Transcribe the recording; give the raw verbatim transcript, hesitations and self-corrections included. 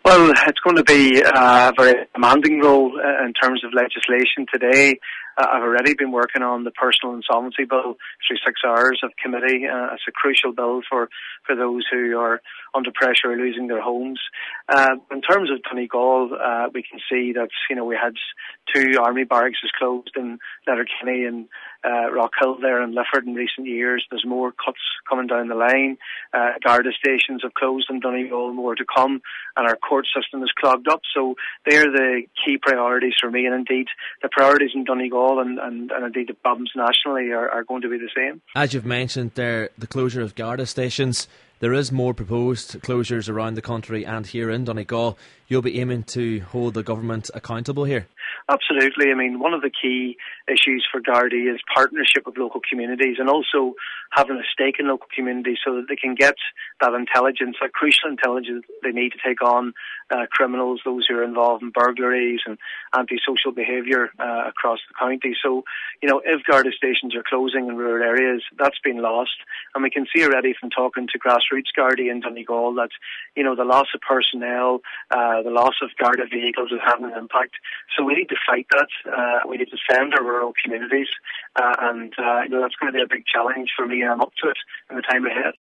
Well, it's going to be a very demanding role uh, in terms of legislation today. Uh, I've already been working on the Personal Insolvency Bill through six hours of committee. Uh, it's a crucial bill for, for those who are under pressure or losing their homes. Uh, in terms of Donegal, uh, we can see that, you know, we had two army barracks closed in Letterkenny and uh, Rockhill there in Lifford in recent years. There's more cuts coming down the line. Uh, Garda stations have closed in Donegal, more to come, and our court system is clogged up. So they're the key priorities for me, and indeed the priorities in Donegal and, and, and indeed the problems nationally are, are going to be the same. As you've mentioned there, the closure of Garda stations, there is more proposed closures around the country and here in Donegal. You'll be aiming to hold the government accountable here? Absolutely. I mean, one of the key issues for Gardaí is partnership with local communities and also having a stake in local communities so that they can get that intelligence, that crucial intelligence they need to take on uh, criminals, those who are involved in burglaries and antisocial behaviour uh, across the county. So, you know, if Garda stations are closing in rural areas, that's been lost. And we can see already from talking to grassroots Gardaí in Donegal that, you know, the loss of personnel, uh, the loss of Garda vehicles is having an impact. So we need to fight that. Uh, we need to defend our rural communities. Uh, and, uh, you know, that's going to be a big challenge for me, and I'm up to it in the time ahead.